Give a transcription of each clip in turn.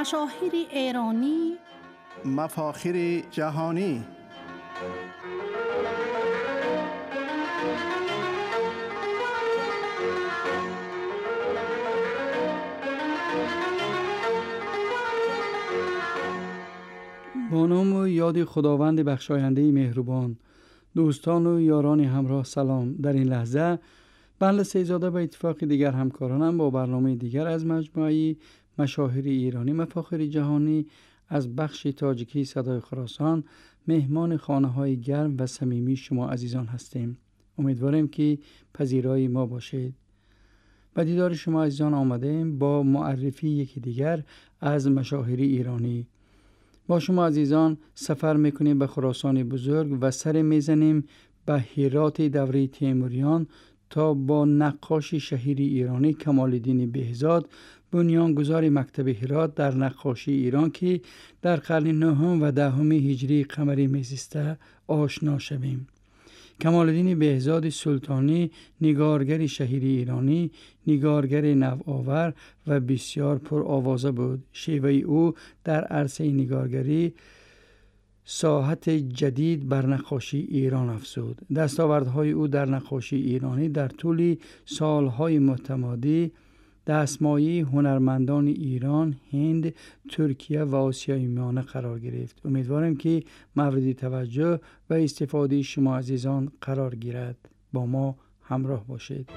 مشاهیر ایرانی، مفاخر جهانی. با نام و یاد خداوند بخشاینده مهربان، دوستان و یاران همراه سلام. در این لحظه بنده سیزاده به اتفاق دیگر همکارانم با برنامه دیگر از مجموعه مشاهیر ایرانی مفاخر جهانی از بخش تاجیکی صدای خراسان مهمان خانه‌های گرم و صمیمی شما عزیزان هستیم. امیدواریم که پذیرای ما باشید. به دیدار شما عزیزان آمدیم با معرفی یکی دیگر از مشاهیر ایرانی. با شما عزیزان سفر میکنیم به خراسان بزرگ و سر میزنیم به هرات دوره تیموریان تا با نقاش شهیر ایرانی کمال‌الدین بهزاد، بنیانگذار مکتب هرات در نقاشی ایران که در قرن نهم و دهم هجری قمری میزیسته آشنا شویم. کمال‌الدین بهزاد سلطانی نگارگر شهیر ایرانی، نگارگر نوآور و بسیار پرآوازه بود. شیوه او در عرصه نگارگری ساحت جدید بر نقاشی ایران افزود. دستاوردهای او در نقاشی ایرانی در طول سالهای متمادی دستمایه هنرمندان ایران، هند، ترکیه و آسیای میانه قرار گرفت. امیدوارم که مورد توجه و استفاده شما عزیزان قرار گیرد. با ما همراه باشید.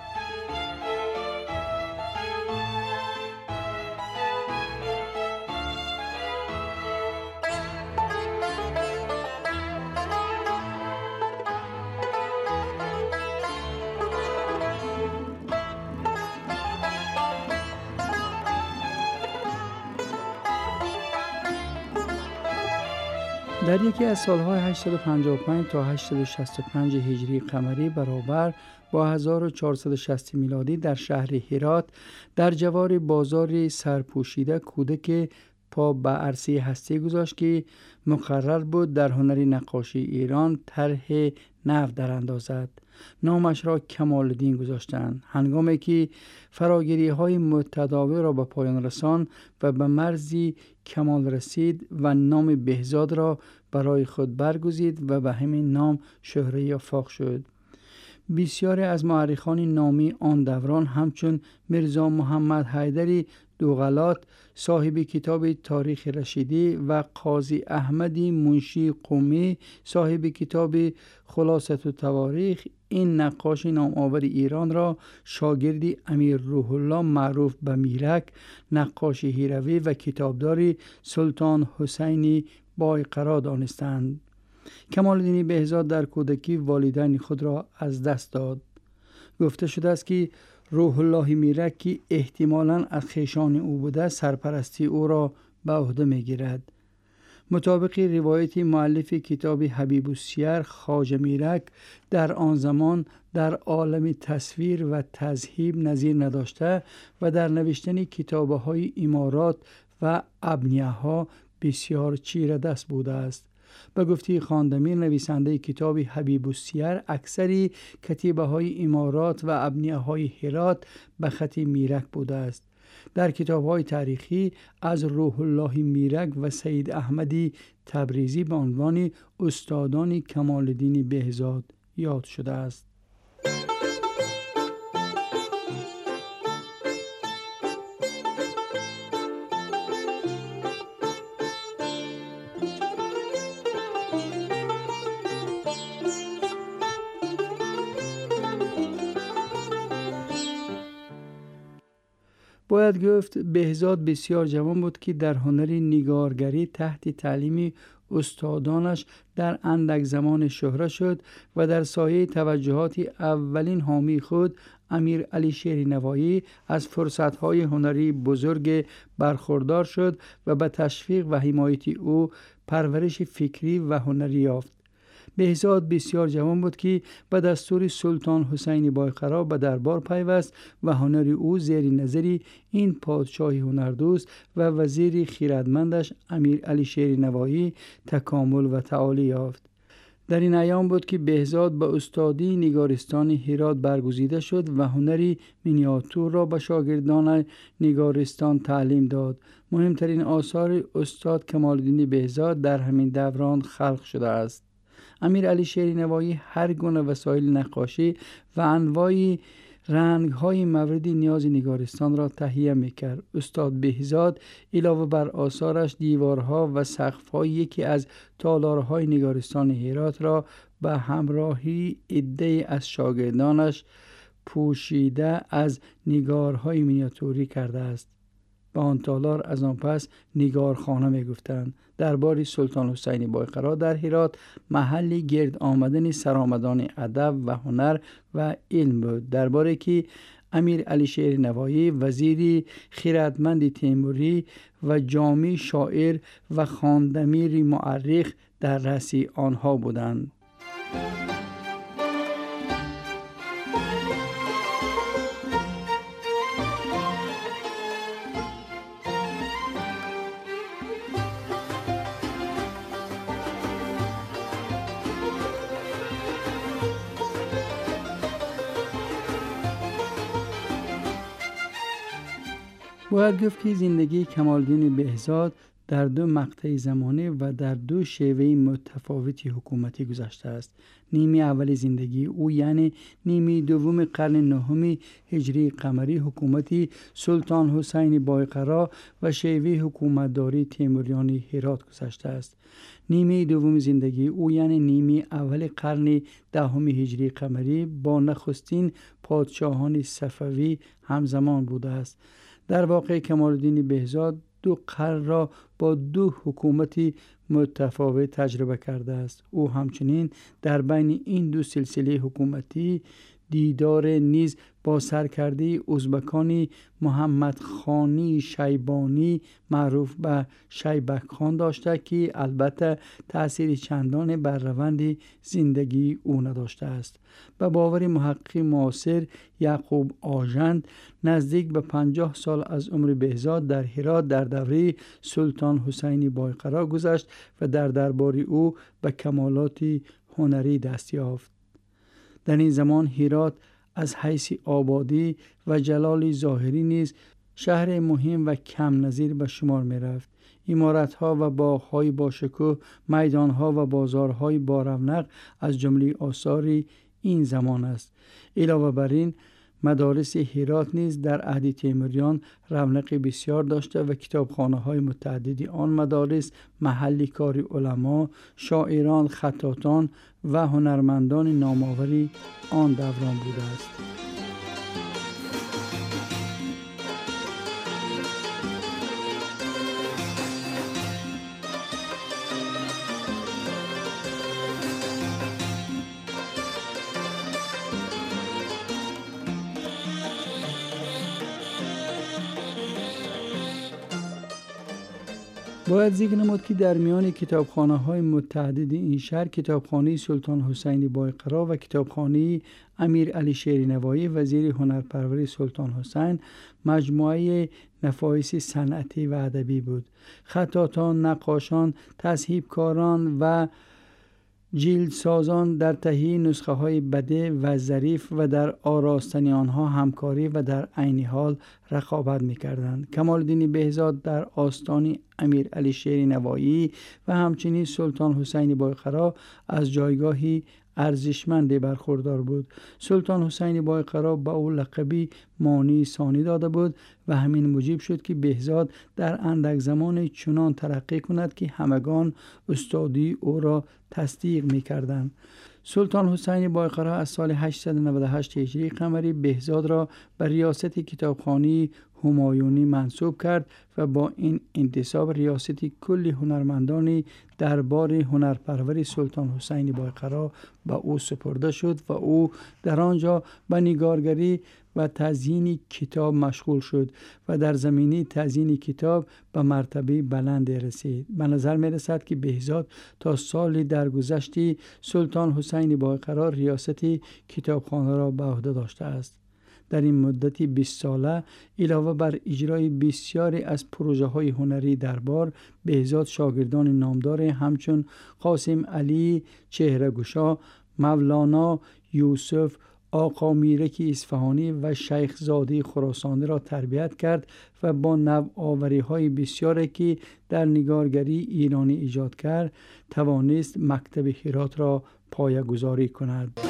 در یکی از سالهای 855 تا 865 هجری قمری برابر با 1460 میلادی در شهر هرات در جوار بازار سرپوشیده کودک پا به عرصه هستی گذاشت که مقرر بود در هنر نقاشی ایران طرح نو در اندازد. نامش را کمال‌الدین گذاشتند. هنگامی که فراگیری های متداول را به پایان رساند و به مرزی کمال رسید و نام بهزاد را برای خود برگزید و به همین نام شهره آفاق شد. بسیاری از مورخان نامی آن دوران همچون میرزا محمد حیدری دوغلات صاحب کتاب تاریخ رشیدی و قاضی احمدی منشی قمی صاحب کتاب خلاصه التواریخ این نقاش نام‌آور ایران را شاگردی امیر روح الله معروف به میرک، نقاش هیروی و کتابدار سلطان حسینی بایقرا دانستند. کمال‌الدین بهزاد در کودکی والدین خود را از دست داد. گفته شده است که روح الله میرک که احتمالاً از خویشان او بوده سرپرستی او را به عهده میگیرد. مطابق روایت مؤلف کتاب حبیب السیر خواجه میرک در آن زمان در عالم تصویر و تذهیب نظیر نداشته و در نوشتن کتاب‌های امارات و ابنیه‌ها بسیار چیره دست بوده است. به گفته خواندمیر نویسنده کتاب حبیب السیر اکثری کتیبه های امارات و ابنیه های هرات به خط میرک بوده است. در کتاب های تاریخی از روح الله میرک و سید احمدی تبریزی به عنوان استادان کمال‌الدین بهزاد یاد شده است. باید گفت بهزاد بسیار جوان بود که در هنر نگارگری تحت تعلیم استادانش در اندک زمان شهره شد و در سایه توجهات اولین حامی خود امیر علی شیر نوایی از فرصت‌های هنری بزرگ برخوردار شد و به تشویق و حمایت او پرورش فکری و هنری یافت. بهزاد بسیار جوان بود که به دستور سلطان حسینی بایقرا به دربار پیوست و هنر او زیر نظری این پادشاه هنردوست و وزیر خیرتمندش امیر علی شیر نوایی تکامل و تعالی یافت. در این ایام بود که بهزاد به استادی نگارستان هرات برگزیده شد و هنری مینیاتور را به شاگردان نگارستان تعلیم داد. مهمترین آثار استاد کمال‌الدین بهزاد در همین دوران خلق شده است. امیرعلی شیرینوایی هر گونه وسایل نقاشی و انواع رنگ‌های مورد نیاز نگارستان را تهیه می‌کرد. استاد بهزاد علاوه بر آثارش دیوارها و سقف‌های یکی از تالارهای نگارستان هرات را به همراهی عده‌ای از شاگردانش پوشیده از نگارهای مینیاتوری کرده است. به آن تالار از آن پس نگارخانه می‌گفتند. دربار سلطان حسین بایقرا در هرات محلی گرد آمدن سرآمدان ادب و هنر و علم بود. درباره که امیرعلی شیرینوایی وزیری خیرتمند تیموری و جامی شاعر و خواندمیر مورخ در رأس آنها بودند. باید گفت که زندگی کمال‌الدین بهزاد در دو مقطع زمانه و در دو شیوه متفاوتی حکومتی گذشته است. نیمه اول زندگی او یعنی نیمه دوم قرن نهم هجری قمری حکومتی سلطان حسین بایقرا و شیوه حکومتداری تیموریان هرات گذشته است. نیمه دوم زندگی او یعنی نیمه اول قرن دهم هجری قمری با نخستین پادشاهان صفوی همزمان بوده است. در واقع کمال‌الدین بهزاد دو قرن را با دو حکومتی متفاوت تجربه کرده است. او همچنین در بین این دو سلسله حکومتی دیدار نیز با سرکرده ازبکان محمد خانی شیبانی معروف به شیبک خان داشته که البته تأثیر چندان بر روند زندگی او نداشته است. به باور محقق معاصر یعقوب آژند نزدیک به 50 سال از عمر بهزاد در هرات در دوره سلطان حسین بایقرا گذشت و در دربار او به کمالات هنری دست یافت. در این زمان هرات از حیث آبادی و جلال ظاهری نیز شهر مهم و کم نظیر به شمار می رفت. عمارت‌ها و باغ‌های باشکوه، میدان‌ها و بازارهای با رونق از جمله آثار این زمان است. علاوه بر این مدارس هرات نیز در عهد تیموریان رونق بسیار داشته و کتابخانه‌های متعددی آن مدارس محل کار علما، شاعران، خطاطان و هنرمندان نامآور آن دوران بوده است. باید ذکر نمود که در میان کتابخانه‌های متعدد این شهر کتابخانه سلطان حسین بایقرا و کتابخانه امیرعلی شیرینوایی وزیر هنرپروری سلطان حسین مجموعه نفایس صنعتی و ادبی بود. خطاطان، نقاشان، تصحیح‌کاران و جلدسازان در تهیه نسخه‌های بده و ظریف و در آراستن آنها همکاری و در عین حال رقابت می‌کردند. کمال‌الدین بهزاد در آستان امیرعلی شیرینوایی و همچنین سلطان حسین بایقرا از جایگاهی ارزشمند برخوردار بود. سلطان حسین بایقرا به او لقبی مانی ثانی داده بود و همین موجب شد که بهزاد در اندک زمان چنان ترقی کند که همگان استادی او را تصدیق می‌کردند. سلطان حسین بایقرا از سال 898 هجری قمری بهزاد را به ریاست کتابخانه همایونی منصوب کرد و با این انتصاب ریاست کل هنرمندان دربار هنرپروری سلطان حسین بایقرا به او سپرده شد و او در آنجا به نگارگری و تزیین کتاب مشغول شد و در زمینه تزیین کتاب به مرتبه بلند رسید. به نظر می رسد که بهزاد تا سال درگذشته سلطان حسین بایقرا ریاست کتابخانه را به عهده داشته است. در این مدت 20 ساله علاوه بر اجرای بسیاری از پروژه های هنری دربار، بهزاد شاگردان نامدار همچون قاسم علی چهره‌گشا، مولانا یوسف، آقا میرک اصفهانی و شیخ زاده خراسانی را تربیت کرد و با نوآوری های بسیاری که در نگارگری ایرانی ایجاد کرد توانست مکتب هرات را پایه‌گذاری کند.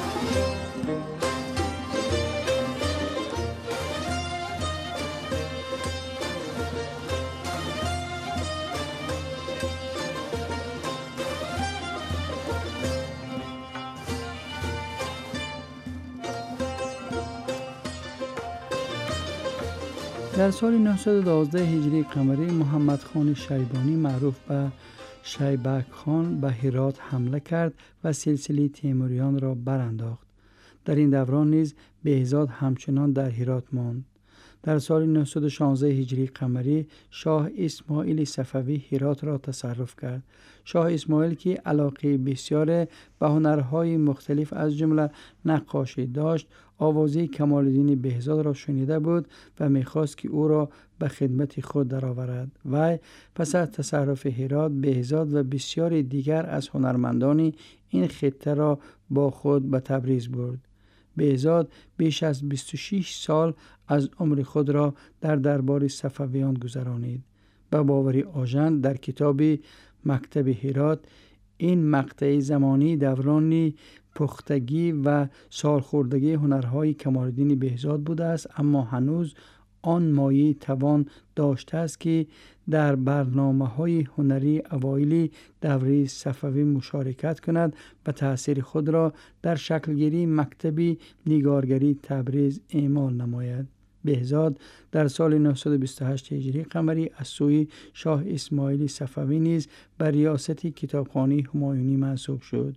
در سال 912 هجری قمری محمد خان شیبانی معروف به شیبک خان به هرات حمله کرد و سلسله تیموریان را برانداخت. در این دوران نیز بهزاد همچنان در هرات ماند. در سال 916 هجری قمری شاه اسماعیل صفوی هرات را تصرف کرد. شاه اسماعیل که علاقه بسیار به هنرهای مختلف از جمله نقاشی داشت، آوازه کمال‌الدین بهزاد را شنیده بود و می‌خواست که او را به خدمت خود درآورد. و پس از تصرف هرات، بهزاد و بسیاری دیگر از هنرمندان این خطه را با خود به تبریز برد. بهزاد بیش از 26 سال از عمر خود را در دربار صفویان گذرانید. به باوری آژند در کتاب مکتب هرات، این مقطع زمانی دورانی پختگی و سالخوردگی هنرهای کمال‌الدین بهزاد بوده است، اما هنوز آن مایه توان داشته است که در برنامه‌های هنری اوایل دوره صفوی مشارکت کند و تأثیر خود را در شکلگیری مکتب نگارگری تبریز اعمال نماید. بهزاد در سال 928 هجری قمری از سوی شاه اسماعیل صفوی نیز بر ریاست کتابخانه همایونی منصوب شد.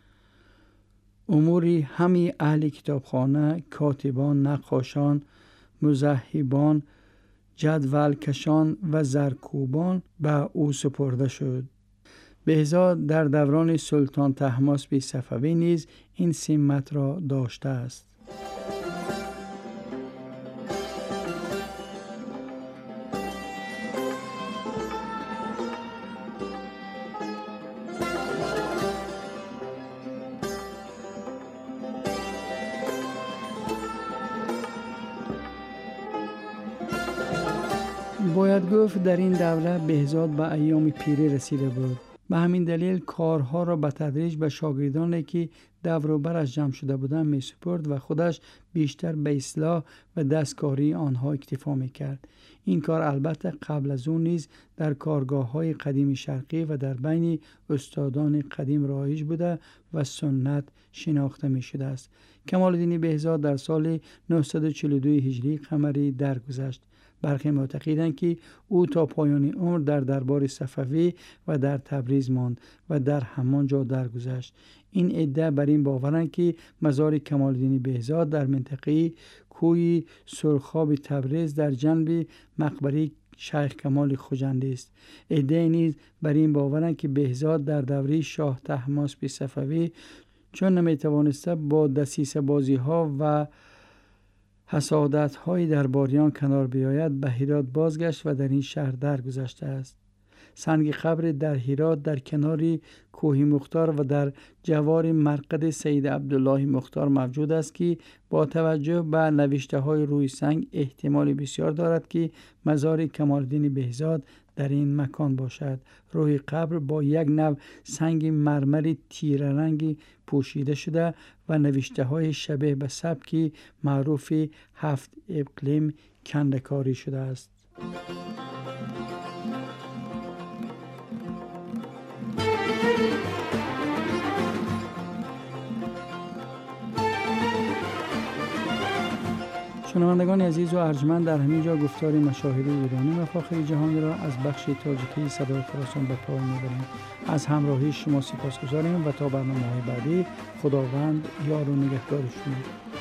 امور همه اهل کتابخانه، کاتبان، نقاشان، مذهبان، جدولکشان و زرکوبان به او سپرده شد. بهزاد در دوران سلطان طهماسب صفوی نیز این سمت را داشته است. باید گفت در این دوره بهزاد به ایام پیری رسیده بود. به همین دلیل کارها را به تدریج به شاگردانی که دور و برش جمع شده بودند می سپرد و خودش بیشتر به اصلاح و دستکاری آنها اکتفا می کرد. این کار البته قبل از اون نیز در کارگاه‌های قدیم شرقی و در بین استادان قدیم رایج بوده و سنت شناخته می شده است. کمال‌الدین بهزاد در سال 942 هجری قمری درگذشت. برخی معتقدند که او تا پایان عمر در دربار صفوی و در تبریز ماند و در همان جا درگذشت. این عده بر این باورند که مزار کمال‌الدین بهزاد در منطقه کوی سرخاب تبریز در جنب مقبره شیخ کمال خوجندی است. عده نیز بر این باورند که بهزاد در دوره شاه طهماسب صفوی چون نمیتوانسته با دسیسه بازی ها و حسادت های درباریان کنار بیاید، به هرات بازگشت و در این شهر درگذشته است. سنگ قبر در هرات در کنار کوه مختار و در جوار مرقد سید عبدالله مختار موجود است که با توجه به نوشته های روی سنگ احتمال بسیار دارد که مزار کمال‌الدین بهزاد در این مکان باشد. روی قبر با یک نوع سنگ مرمر تیره رنگی پوشیده شده و نوشته های شبیه به سبک معروف 7 اقلیم کنده‌کاری شده است. شنوندگان عزیز و ارجمند، در همین جا گفتار مشاهیر ایرانی و فاخر جهانی را از بخش تاجیکی صدای خراسان به پایان می‌بریم. از همراهی شما سپاسگزاریم و تا برنامه‌های بعدی خداوند یار و نگهدار شما.